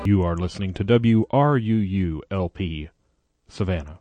You are listening to WRUU-LP, Savannah.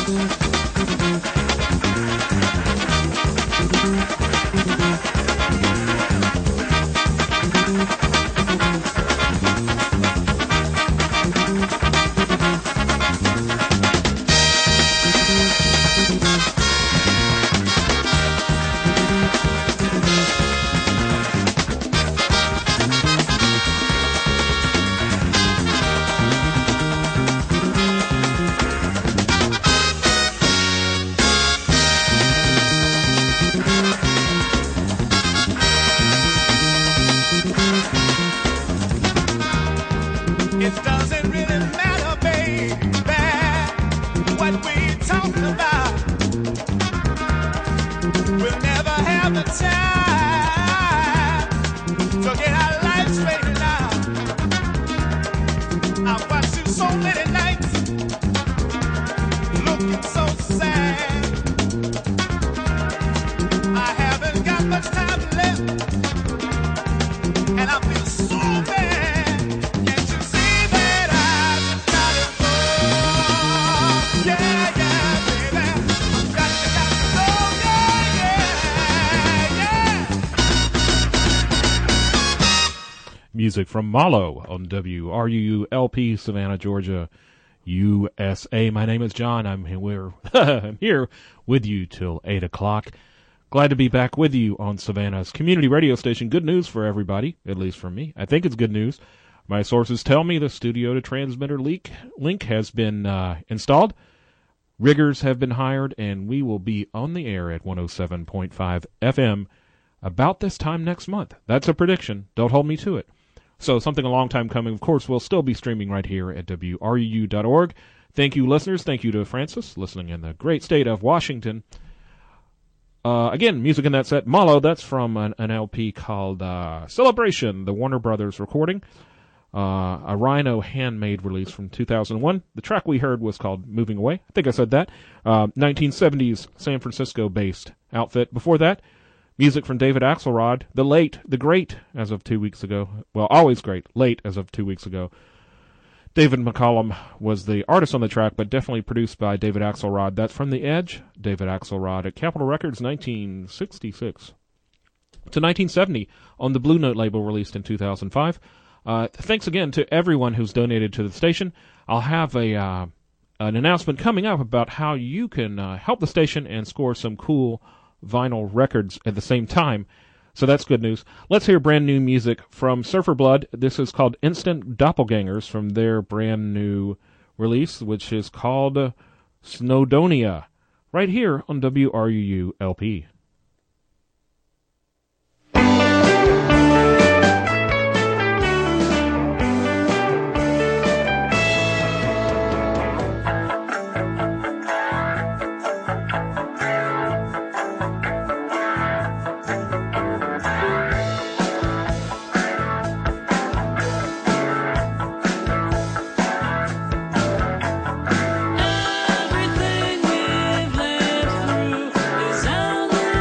Music from Malo on WRUU-LP, Savannah, Georgia, USA. My name is John. I'm here with you till 8 o'clock. Glad to be back with you on Savannah's community radio station. Good news for everybody, at least for me. I think it's good news. My sources tell me the studio to transmitter link has been installed. Riggers have been hired, and we will be on the air at 107.5 FM about this time next month. That's a prediction. Don't hold me to it. So something a long time coming. Of course, we'll still be streaming right here at WRUU.org. Thank you, listeners. Thank you to Francis, listening in the great state of Washington. Again, music in that set. Malo, that's from an LP called Celebration, the Warner Brothers recording. A Rhino handmade release from 2001. The track we heard was called Moving Away. I think I said that. 1970s San Francisco-based outfit. Before that, music from David Axelrod, the great, as of 2 weeks ago. Well, always great, late as of 2 weeks ago. David McCollum was the artist on the track, but definitely produced by David Axelrod. That's From the Edge, David Axelrod at Capitol Records, 1966 to 1970 on the Blue Note label, released in 2005. Thanks again to everyone who's donated to the station. I'll have an announcement coming up about how you can help the station and score some cool vinyl records at the same time. So that's good news. Let's hear brand new music from Surfer Blood. This is called Instant Doppelgangers from their brand new release, which is called Snowdonia, right here on WRUU-LP. Everything we've lived through is only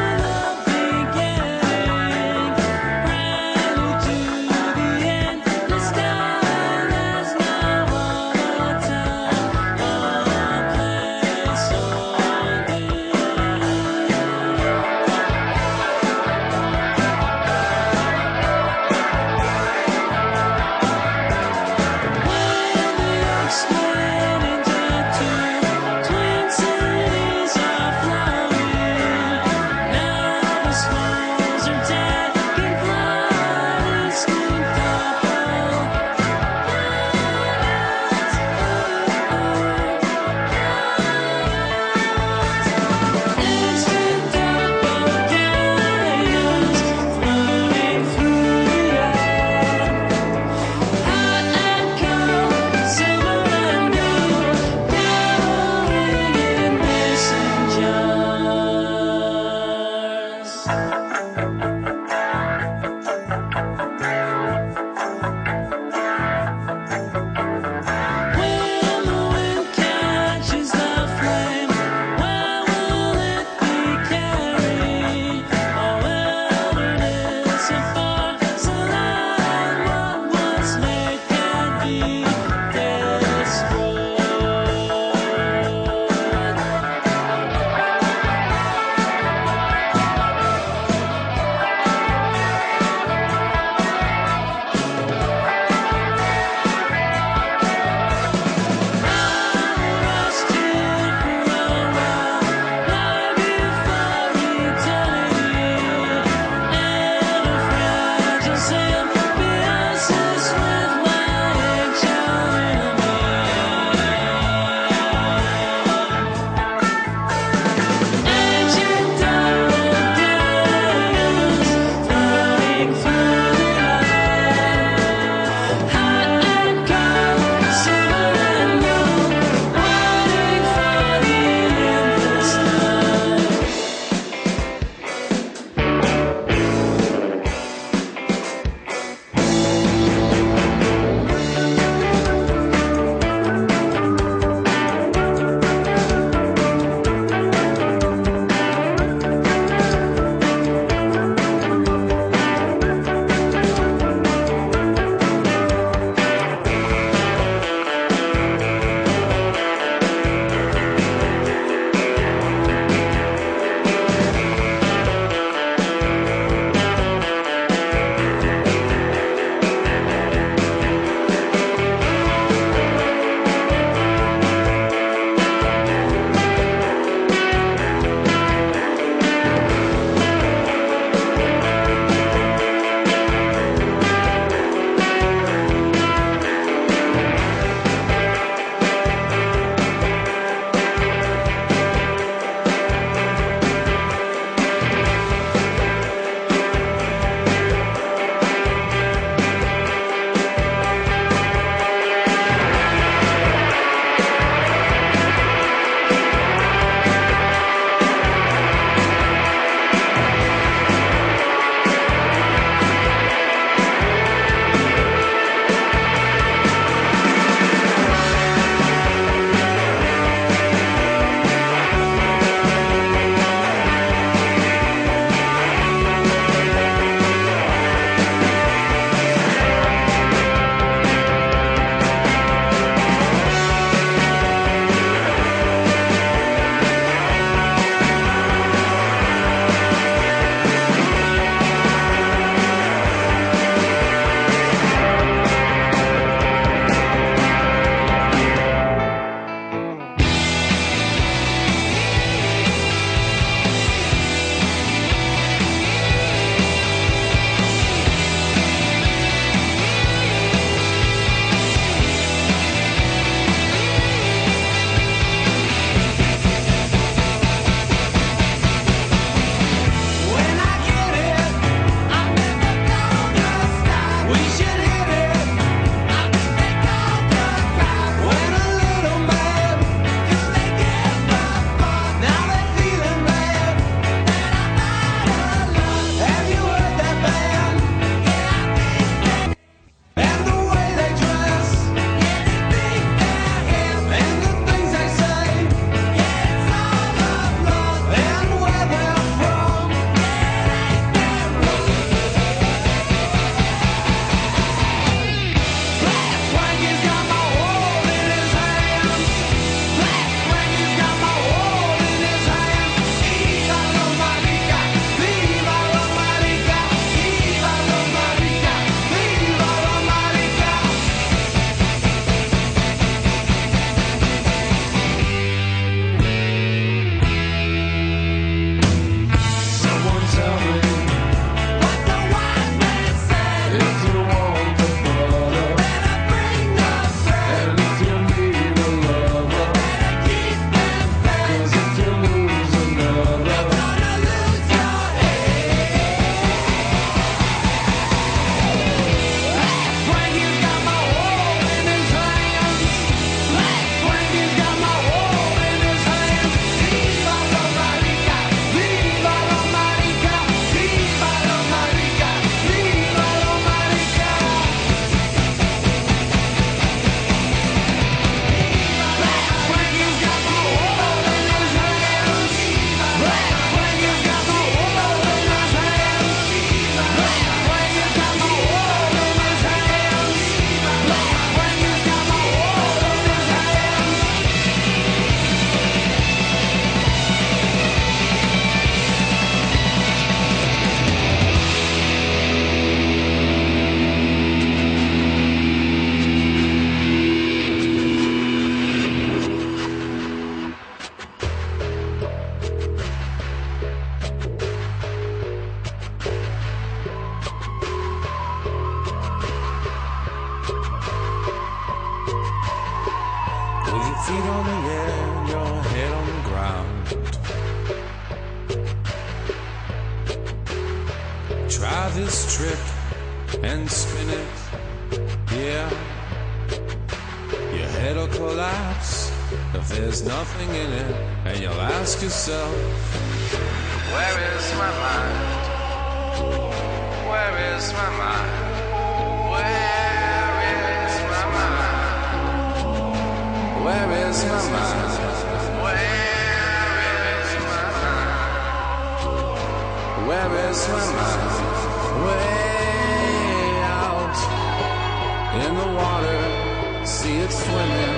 this trick and spin it, yeah. Your head'll collapse if there's nothing in it, and you'll ask yourself, where is my mind? Where is my mind? Where is my mind? Where is my mind? Where is my mind? Way out in the water, see it swimming.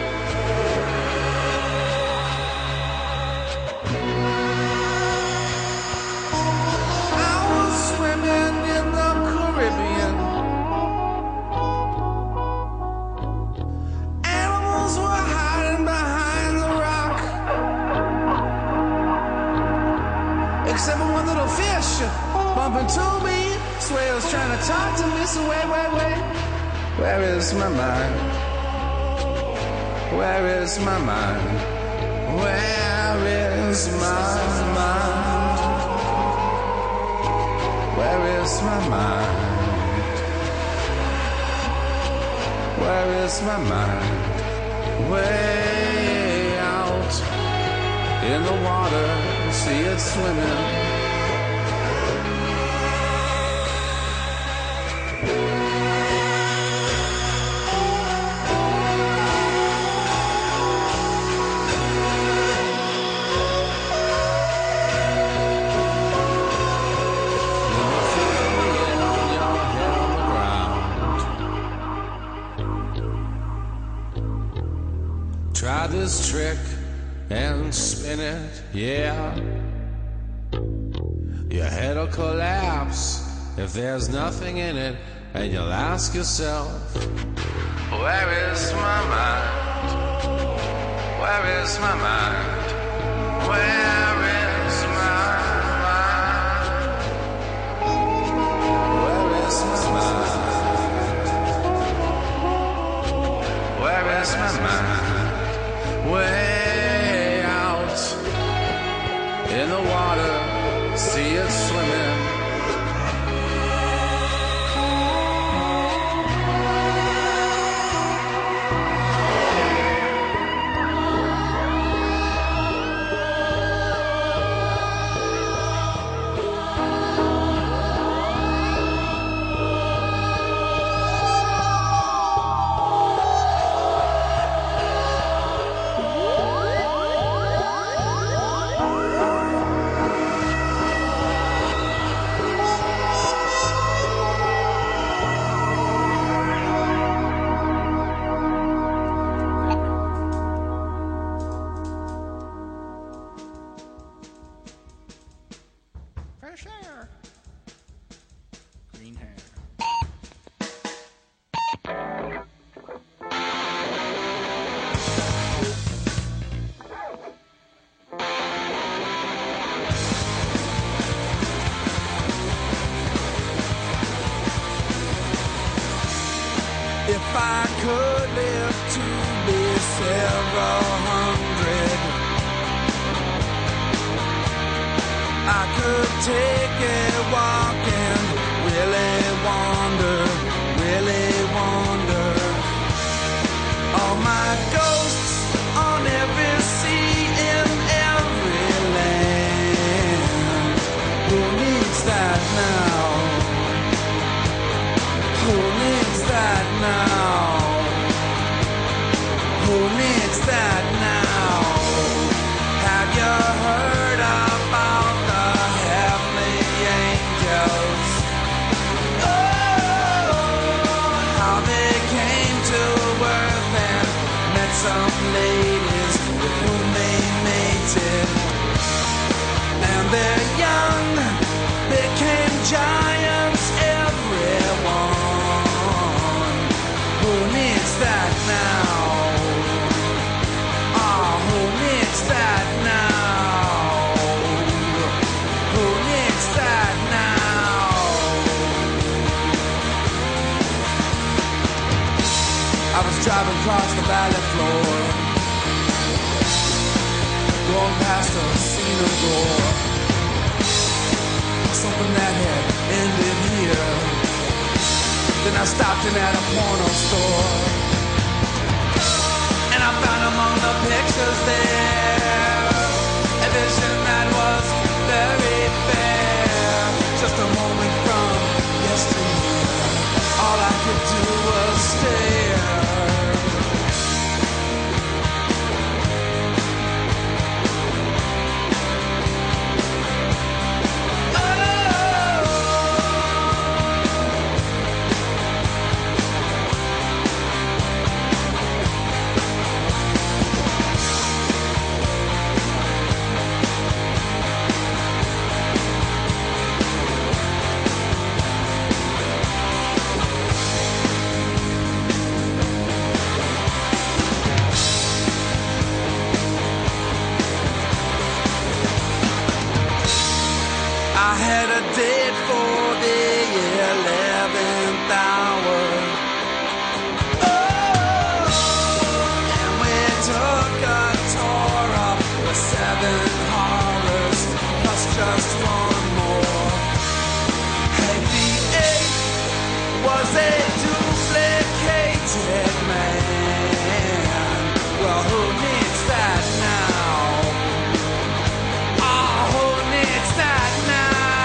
I was swimming in the Caribbean. Animals were hiding behind the rock, except for one little fish bumping to me. Swear it was trying to talk to me. So wait. Where is my mind? Where is my mind? Where is my mind? Where is my mind? Where is my mind? Way out in the water, see it swimming. Try this trick and spin it, yeah. Your head'll collapse if there's nothing in it, and you'll ask yourself, where is my mind? Where is my mind? Where is my mind? Where is my mind? Where is my mind? Way out in the water, see it swimming. Fresh air. Green hair. If I could live to be several hundred, I could take it walking, really wander. All my ghosts on every sea in every land. Who needs that now? Who needs that now? Who needs that now? Have you heard about the heavenly angels? Oh, how they came to earth and met some ladies with whom they mated. And they're young, became giants, everyone. Who needs that now? Oh, who needs that now? Who needs that now? I was driving across the valley floor, going past a scene of gore. something that had ended here. Then I stopped in at a porno store, and I found among the pictures there a vision that was very fair. Just a moment from yesteryear, all I could do was stare. I had a date for the 11th hour. Oh, and we took a tour of the 7 horrors, plus just one more. Hey, the 8 was a duplicated man. Well, who needs that now? Oh, who needs that now?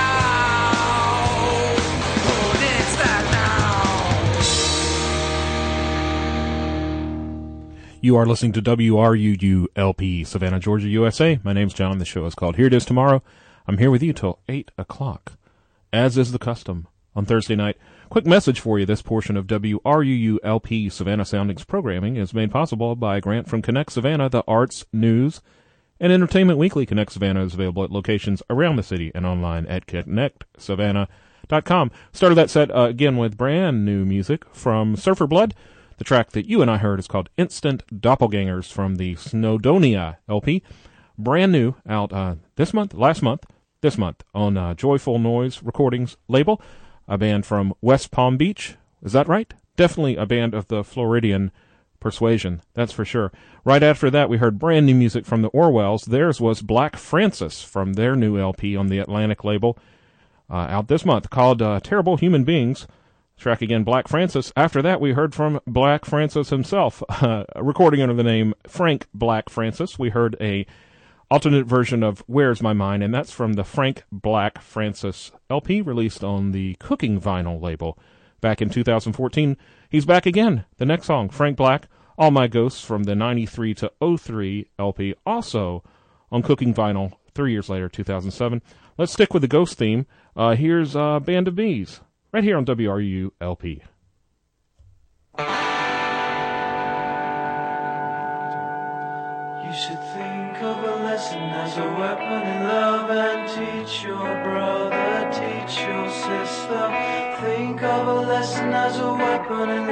You are listening to WRUU-LP, Savannah, Georgia, USA. My name's John. The show is called Here It Is Tomorrow. I'm here with you till 8 o'clock, as is the custom on Thursday night. Quick message for you. This portion of WRUU-LP Savannah Soundings programming is made possible by a grant from Connect Savannah, the arts, news, and entertainment weekly. Connect Savannah is available at locations around the city and online at connectsavannah.com. Started that set again with brand new music from Surfer Blood. The track that you and I heard is called Instant Doppelgangers from the Snowdonia LP. Brand new, out this month on Joyful Noise Recordings label. A band from West Palm Beach. Is that right? Definitely a band of the Floridian persuasion, that's for sure. Right after that, we heard brand new music from the Orwells. Theirs was Black Francis from their new LP on the Atlantic label, out this month, called Terrible Human Beings. Track again, Black Francis. After that, we heard from Black Francis himself, recording under the name Frank Black Francis. We heard a alternate version of Where's My Mind, and that's from the Frank Black Francis LP, released on the Cooking Vinyl label back in 2014. He's back again. The next song, Frank Black, All My Ghosts from the 93 to 03 LP, also on Cooking Vinyl 3 years later, 2007. Let's stick with the ghost theme. Here's Band of Bees, right here on WRU LP. You should think of a lesson as a weapon in love and teach your brother, teach your sister. Think of a lesson as a weapon in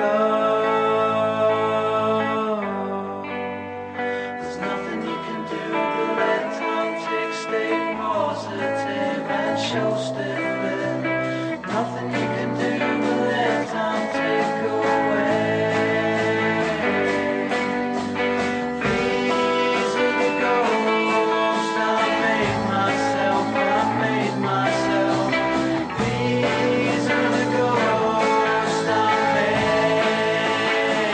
love. There's nothing you can do but let time tick, stay positive and show stiff lip. Nothing you can do but let time take away. These are the ghosts I made.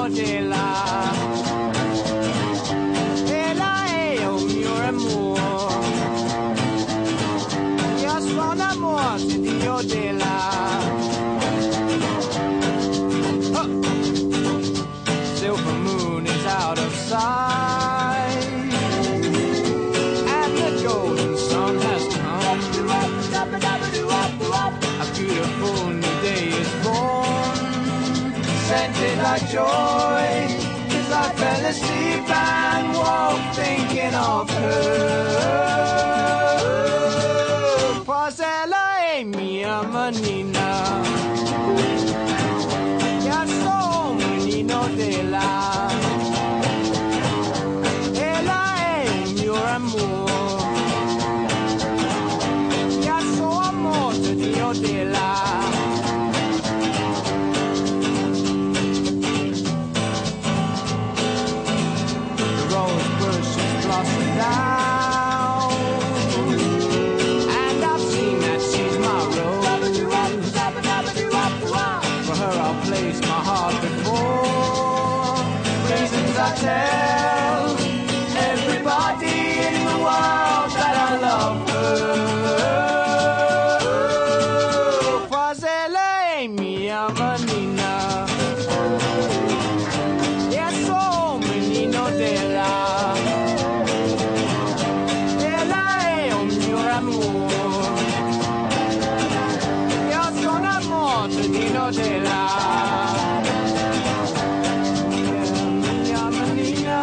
menino della ella è un mio amore. Io sono amore Dio della silver moon is out of sight and the golden sun has come. A beautiful new day is born, scented like joy, as I fell asleep and woke thinking of her. Was ella è mia manina, io sono menino della ella è il mio amore. Io sono amore Dio della rose bushes blossom down, and I've seen that she's my rose. For her I'll place my heart before. Reasons I tell everybody in the world that I love her. Was lei mia manina, io sono menino della ella è un mio amore. Io sono amore menino della mia manina.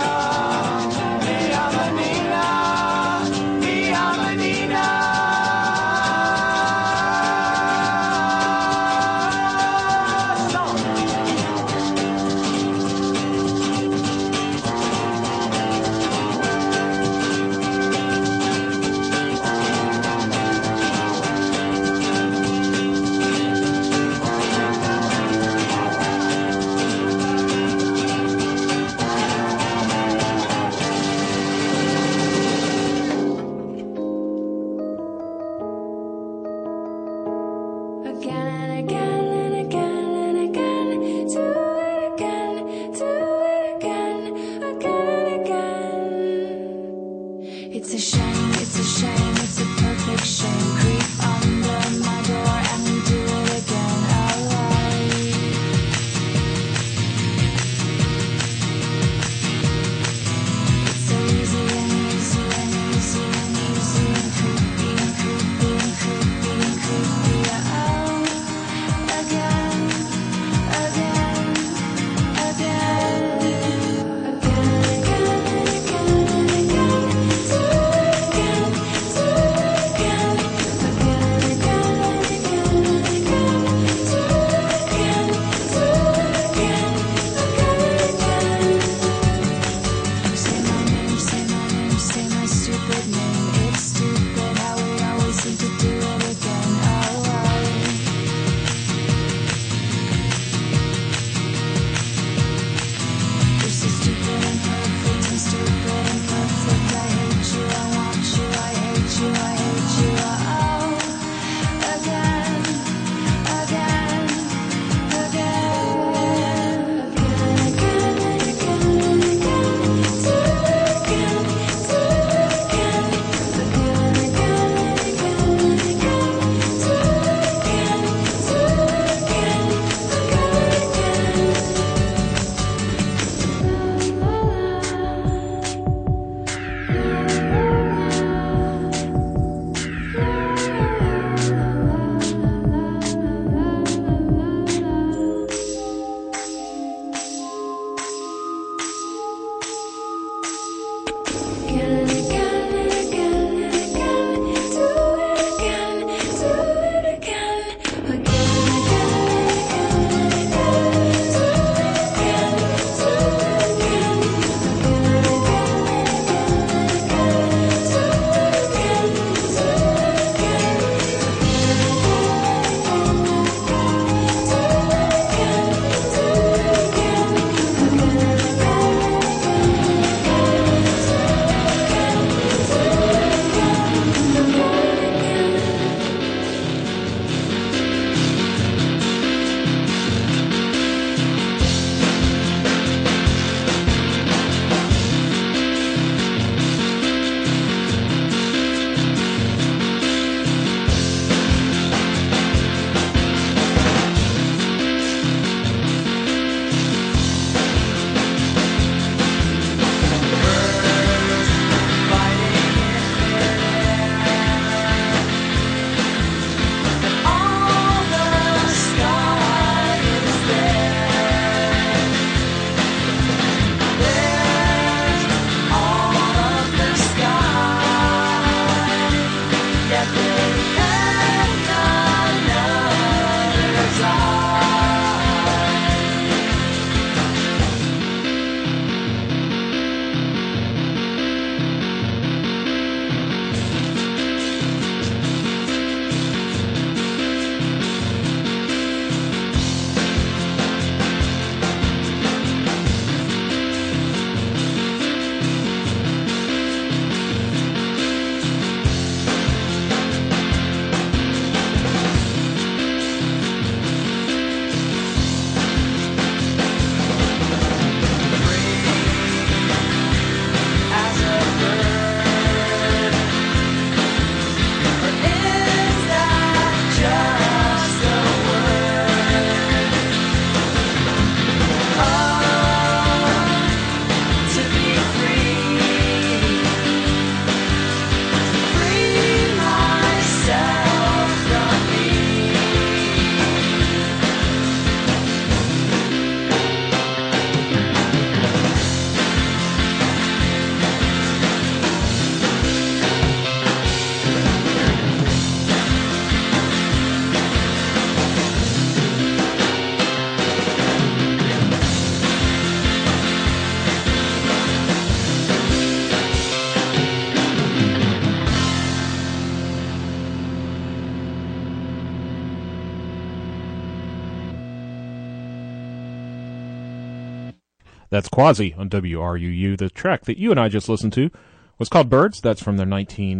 That's Quasi on WRUU. The track that you and I just listened to was called Birds. That's from their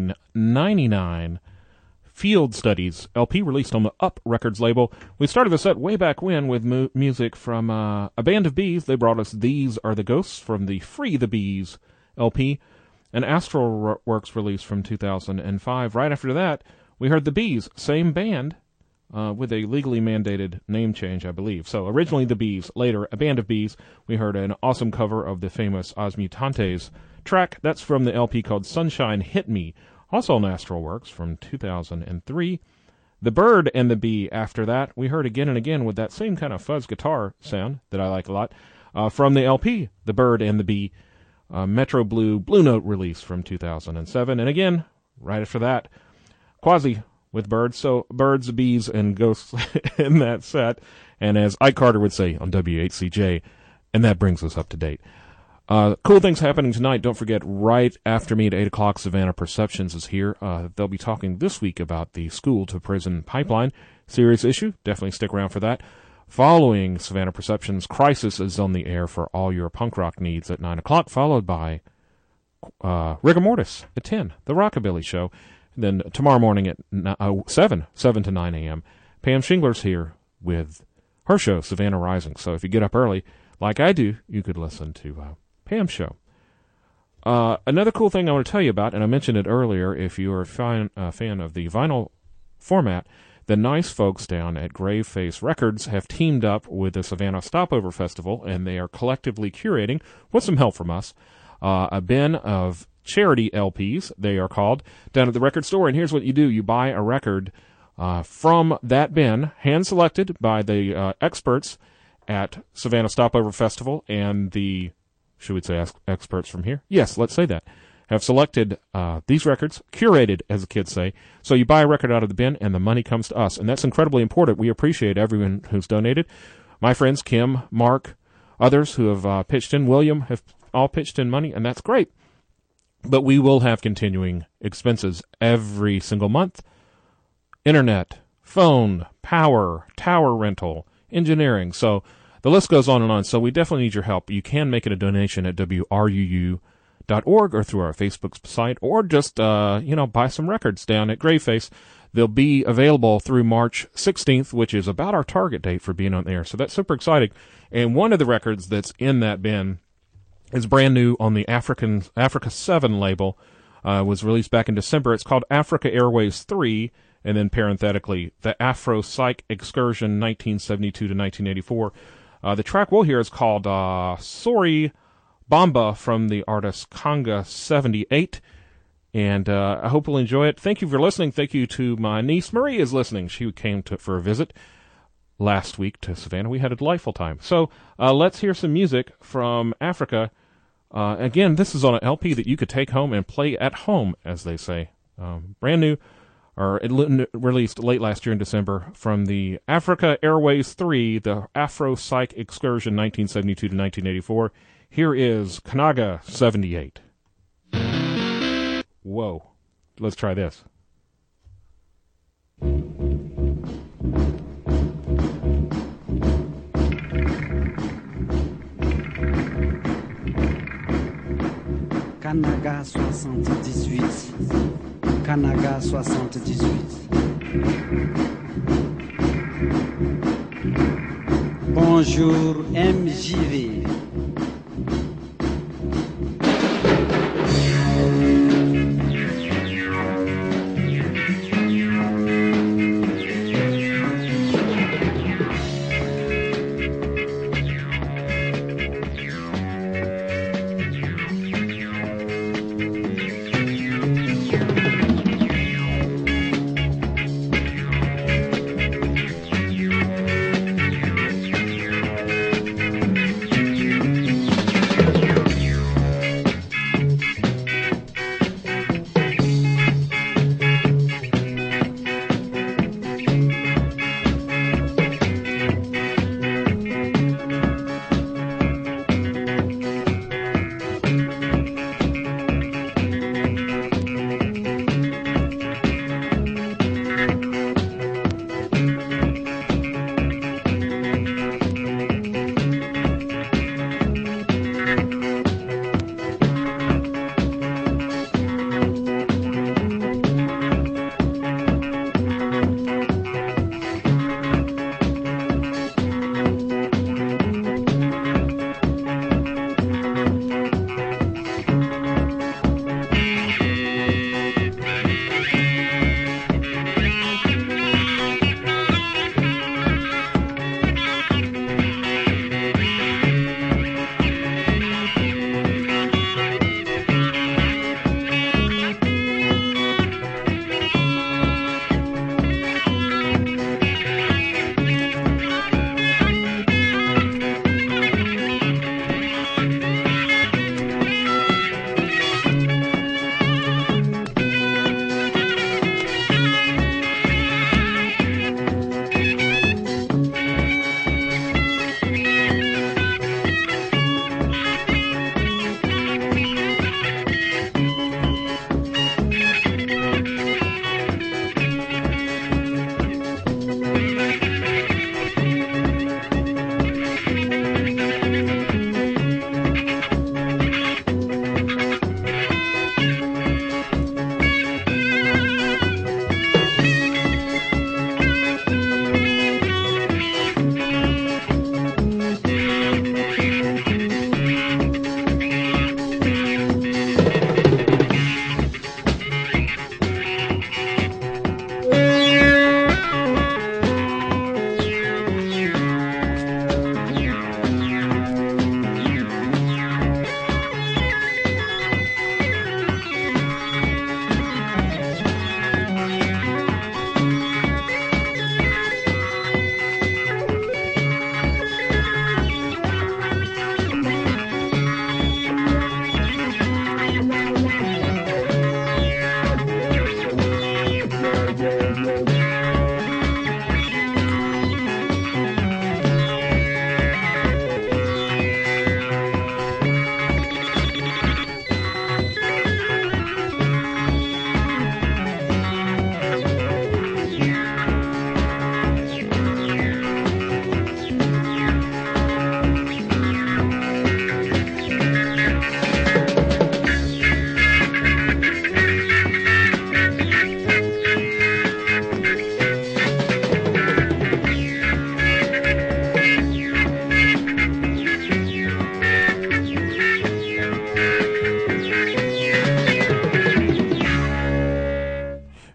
1999 Field Studies LP released on the Up Records label. We started the set way back when with music from a band of bees. They brought us These Are the Ghosts from the Free the Bees LP, an Astral Works release from 2005. Right after that, we heard the Bees, same band, with a legally mandated name change, I believe. So originally the Bees, later a band of bees. We heard an awesome cover of the famous Os Mutantes track. That's from the LP called Sunshine Hit Me, also on Astral Works from 2003. The Bird and the Bee after that, we heard again and again with that same kind of fuzz guitar sound that I like a lot, from the LP, The Bird and the Bee, Metro Blue Note release from 2007. And again, right after that, Quasi with Birds. So birds, bees, and ghosts in that set. And as Ike Carter would say on WHCJ, and that brings us up to date. Cool things happening tonight. Don't forget, right after me at 8 o'clock, Savannah Perceptions is here. They'll be talking this week about the school-to-prison pipeline. Serious issue. Definitely stick around for that. Following Savannah Perceptions, Crisis is on the air for all your punk rock needs at 9 o'clock, followed by Rigor Mortis at 10, The Rockabilly Show. And then tomorrow morning at 7 to 9 a.m., Pam Shingler's here with her show, Savannah Rising. So if you get up early, like I do, you could listen to Pam's show. Another cool thing I want to tell you about, and I mentioned it earlier, if you're a fan of the vinyl format, the nice folks down at Graveface Records have teamed up with the Savannah Stopover Festival, and they are collectively curating, with some help from us, a bin of charity LPs, they are called, down at the record store. And here's what you do. You buy a record from that bin, hand-selected by the experts at Savannah Stopover Festival, and the, should we say experts from here? Yes, let's say that. Have selected these records, curated, as the kids say. So you buy a record out of the bin, and the money comes to us. And that's incredibly important. We appreciate everyone who's donated. My friends, Kim, Mark, others who have pitched in, William, have all pitched in money, and that's great. But we will have continuing expenses every single month. Internet, phone, power, tower rental, engineering. So the list goes on and on. So we definitely need your help. You can make it a donation at WRUU.org or through our Facebook site, or just, buy some records down at Graveface. They'll be available through March 16th, which is about our target date for being on air. So that's super exciting. And one of the records that's in that bin is brand new on the Africa 7 label. Was released back in December. It's called Africa Airways 3, and then parenthetically, the Afro Psych Excursion 1972 to 1984. The track we'll hear is called Sorry Bamba from the artist Conga 78. And I hope you'll enjoy it. Thank you for listening. Thank you to my niece Marie is listening. She came for a visit last week to Savannah. We had a delightful time. So let's hear some music from Africa. Again, this is on an LP that you could take home and play at home, as they say. Brand new, or released late last year in December, from the Africa Airways 3, the Afro Psych Excursion 1972 to 1984. Here is Kanaga 78. Whoa. Let's try this. Kanaga 78, Kanaga 78. Bonjour MJV.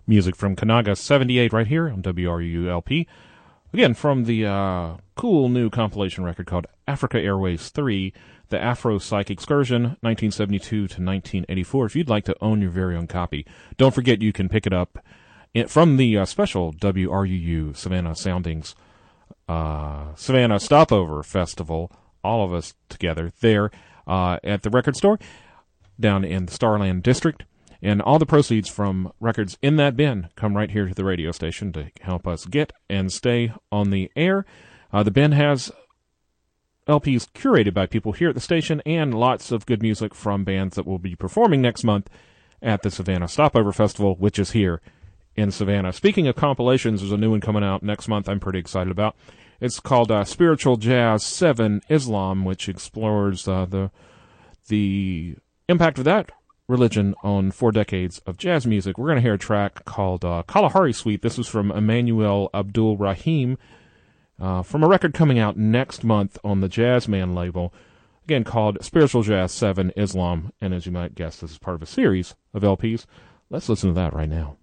Music from Kanaga 78 right here on WRULP. Again, from the cool new compilation record called Africa Airways 3, the Afro Psych Excursion, 1972 to 1984. If you'd like to own your very own copy, don't forget you can pick it up from the special WRUU Savannah Soundings Savannah Stopover Festival, all of us together there at the record store down in the Starland District. And all the proceeds from records in that bin come right here to the radio station to help us get and stay on the air. The bin has LPs curated by people here at the station and lots of good music from bands that will be performing next month at the Savannah Stopover Festival, which is here in Savannah. Speaking of compilations, there's a new one coming out next month I'm pretty excited about. It's called Spiritual Jazz 7 Islam, which explores the impact of that religion on 4 decades of jazz music. We're going to hear a track called Kalahari Suite. This is from Emmanuel Abdul Rahim from a record coming out next month on the Jazzman label, again called Spiritual Jazz 7 Islam. And as you might guess, this is part of a series of LPs. Let's listen to that right now.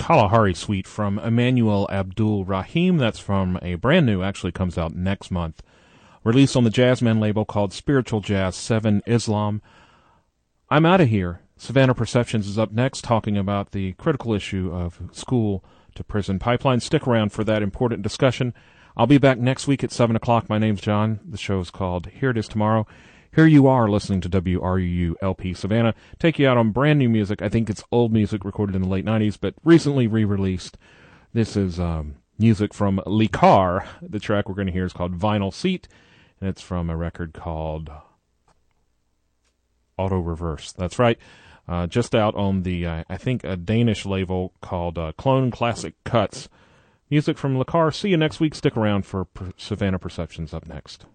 Kalahari Suite from Emmanuel Abdul Rahim. That's from a brand new, actually comes out next month, released on the Jazzman label called Spiritual Jazz 7 Islam. I'm out of here. Savannah Perceptions is up next, talking about the critical issue of school to prison pipeline. Stick around for that important discussion. I'll be back next week at 7 o'clock. My name's John. The show is called Here It Is Tomorrow. Here you are listening to WRUU LP Savannah. Take you out on brand new music. I think it's old music recorded in the late 90s, but recently re-released. This is music from Likar. The track we're going to hear is called Vinyl Seat, and it's from a record called Auto Reverse. That's right. Just out on the, I think, a Danish label called Clone Classic Cuts. Music from Likar. See you next week. Stick around for Savannah Perceptions up next.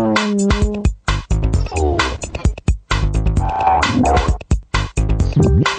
Oh.